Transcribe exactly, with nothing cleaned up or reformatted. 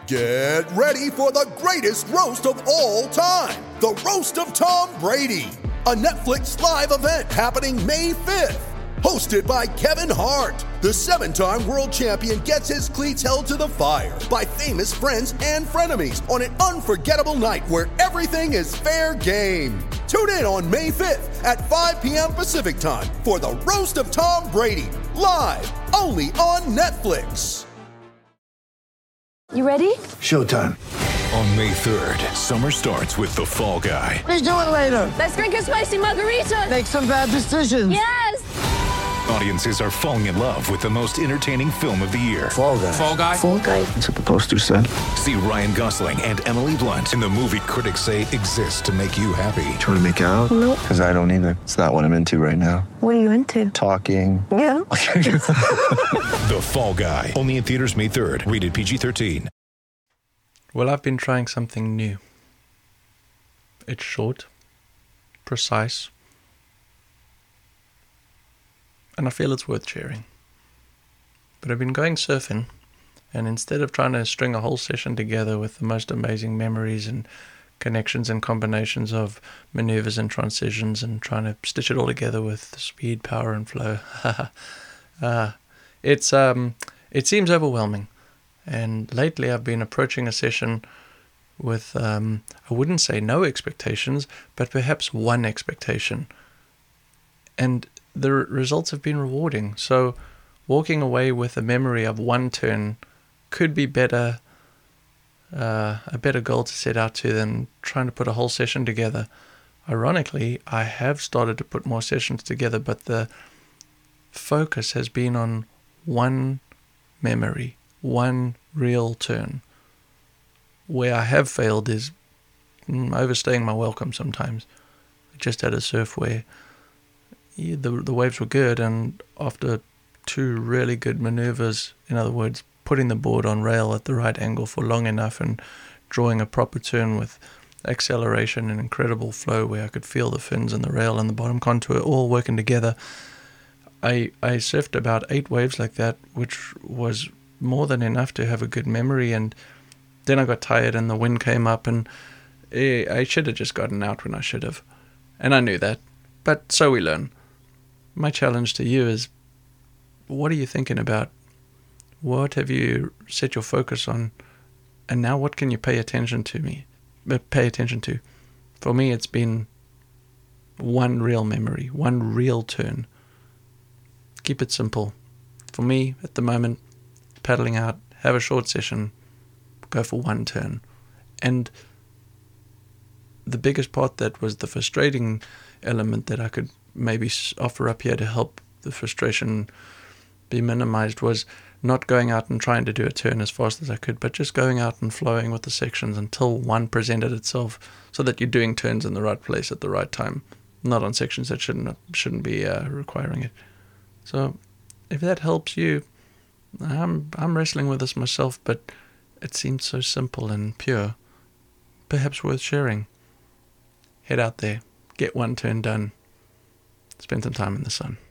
Get ready for the greatest roast of all time, the Roast of Tom Brady, a Netflix live event happening May fifth. Hosted by Kevin Hart, the seven-time world champion gets his cleats held to the fire by famous friends and frenemies on an unforgettable night where everything is fair game. Tune in on May fifth at five p.m. Pacific time for the Roast of Tom Brady, live only on Netflix. You ready? Showtime. On May third, summer starts with The Fall Guy. Let's do it later. Let's drink a spicy margarita. Make some bad decisions. Yes! Audiences are falling in love with the most entertaining film of the year. Fall Guy. Fall Guy? Fall Guy. That's what the poster said. See Ryan Gosling and Emily Blunt in the movie critics say exists to make you happy. Trying to make it out? Nope. Because I don't either. It's not what I'm into right now. What are you into? Talking. Yeah. The Fall Guy. Only in theaters May third. Rated P G thirteen. Well, I've been trying something new. It's short, precise, and I feel it's worth sharing. But I've been going surfing, and instead of trying to string a whole session together with the most amazing memories and connections and combinations of maneuvers and transitions and trying to stitch it all together with speed, power, and flow, uh, it's um, it seems overwhelming. And lately I've been approaching a session with, um, I wouldn't say no expectations, but perhaps one expectation. And the results have been rewarding. So walking away with a memory of one turn could be better, uh, a better goal to set out to than trying to put a whole session together. Ironically, I have started to put more sessions together, but the focus has been on one memory, one real turn. Where I have failed is mm, overstaying my welcome sometimes. I just had a surf where yeah, the the waves were good, and after two really good maneuvers, in other words, putting the board on rail at the right angle for long enough and drawing a proper turn with acceleration and incredible flow where I could feel the fins and the rail and the bottom contour all working together, I I surfed about eight waves like that, which was more than enough to have a good memory. And then I got tired and the wind came up, and I should have just gotten out when I should have, and I knew that, but so we learn. My challenge to you is, what are you thinking about? What have you set your focus on? And now what can you pay attention to me pay attention to? For me, it's been one real memory, one real turn. Keep it simple. For me, at the moment, paddling out, have a short session, go for one turn. And the biggest part that was the frustrating element that I could maybe offer up here to help the frustration be minimized was not going out and trying to do a turn as fast as I could, but just going out and flowing with the sections until one presented itself, so that you're doing turns in the right place at the right time, not on sections that shouldn't shouldn't be uh, requiring it. So if that helps you, I'm I'm wrestling with this myself, but it seems so simple and pure, perhaps worth sharing. Head out there, get one turn done, spend some time in the sun.